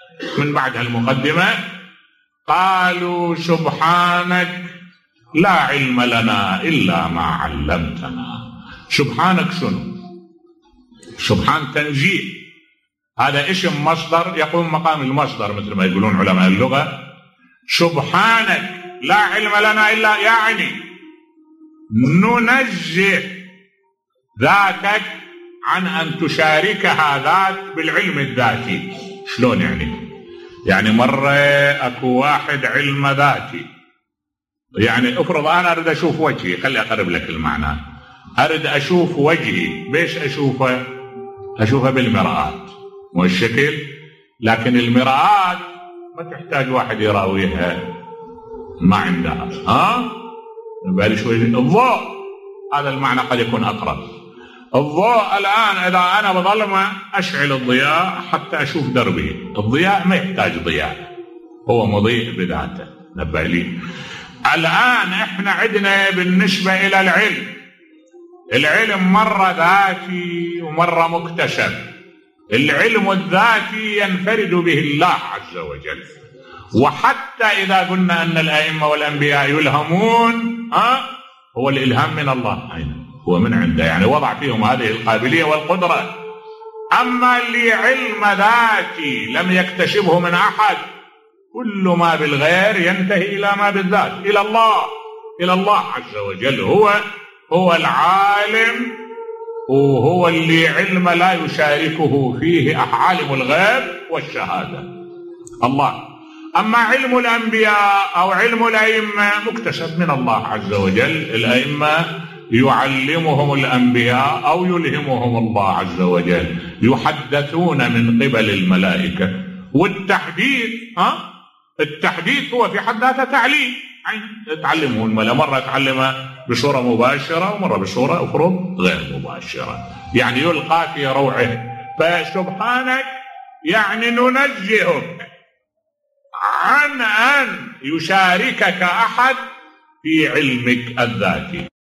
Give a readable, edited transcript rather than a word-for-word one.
من بعد المقدمة قالوا سبحانك لا علم لنا إلا ما علمتنا. سبحانك شنو؟ سبحان تنزيه، هذا اسم مصدر يقوم مقام المصدر مثل ما يقولون علماء اللغة. سبحانك لا علم لنا إلا يعني ننزه ذاتك عن أن تشاركها ذات بالعلم الذاتي. شلون يعني؟ يعني مرة أكو واحد علم ذاتي، يعني افرض أنا أريد أشوف وجهي، خلي أقرب لك المعنى. أريد أشوف وجهي، بيش أشوفه؟ أشوفه بالمرآة، مو الشكل. لكن المرآة ما تحتاج واحد يراويها، ما عندها. بالي شوي الضوء، هذا المعنى قد يكون أقرب. الضوء الآن إذا أنا بظلمة أشعل الضياء حتى أشوف دربي، الضياء ما يحتاج ضياء، هو مضيء بذاته. نبه لي الآن إحنا عندنا بالنسبة إلى العلم مرة ذاتي ومرة مكتسب. العلم الذاتي ينفرد به الله عز وجل، وحتى إذا قلنا أن الأئمة والأنبياء يلهمون، هو الإلهام من الله، هو من عنده، يعني وضع فيهم هذه القابلية والقدرة. أما اللي علم ذاتي لم يكتسبه من أحد، كل ما بالغير ينتهي إلى ما بالذات، إلى الله عز وجل. هو العالم، وهو اللي علم لا يشاركه فيه عالم الغيب والشهادة، الله. أما علم الأنبياء أو علم الأئمة مكتسب من الله عز وجل. الأئمة يعلمهم الأنبياء أو يلهمهم الله عز وجل، يحدثون من قبل الملائكة. والتحديث التحديث هو في حد ذاته تعليم، تعلمه الملائكة، مرة تعلمه بصورة مباشرة ومرة بصورة أخرى غير مباشرة، يعني يلقى في روعه. فسبحانك يعني ننزهك عن أن يشاركك أحد في علمك الذاتي.